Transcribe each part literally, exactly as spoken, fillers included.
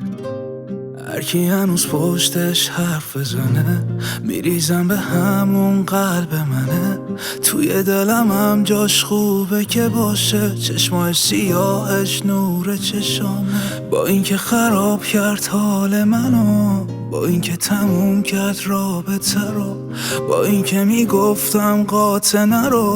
هرکی هنوز پشتش حرف بزنه میریزم به همون قلب منه. توی دلم هم جاش خوبه که باشه، چشمای سیاهش نور چشامه. با اینکه خراب کرد حال منو، با اینکه تموم کرد رابطه رو، با اینکه میگفتم قاطع نرو،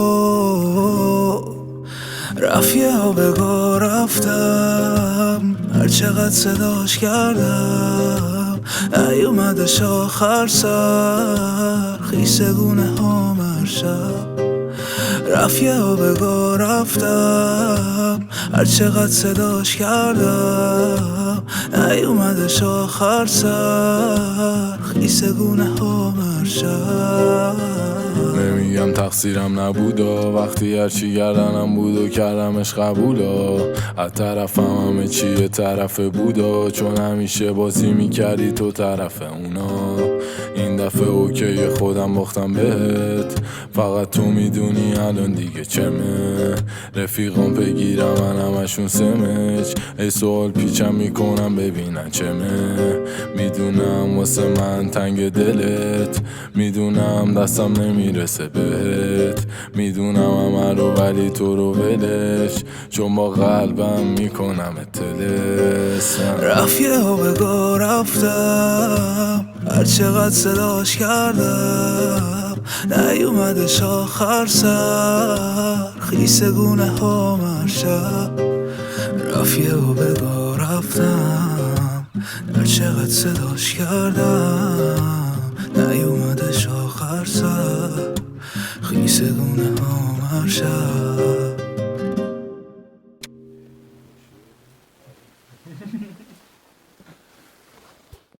رفت یه آبگاه رفتم. هر چقدر صداش کردم نیومدش آخر سر، خیسه گونه ها مرشب. رفت یه آبگاه رفتم، هر چقدر صداش کردم نیومدش آخر سر، خیسه گونه ها مرشب. نمیگم تقصیرم نبودا، وقتی هرچی گردنم بود و کردمش قبولا. از طرفم همه چیه طرف بودا، چون همیشه بازی میکردی تو طرف اونا. این دفعه اوکی خودم باختم بهت، فقط تو میدونی الان دیگه چمه. رفیقام بگیرم من همشون سمج، ای سوال پیچم میکنم ببینن چمه. میدونم واسه من تنگ دلت، میدونم دستم نمیرسه بهت، میدونم همه رو ولی تو رو ولش، چون با قلبم میکنم تلسم. رفت یه آبگاه رفتم، هر چقدر صداش کردم نیومدش آخر سر، خیسه گونه ها مرشب. رفت یه آبگاه رفتم، هر چقدر صداش کردم نیومدش آخر سر، خیسه گونه ها مرشب.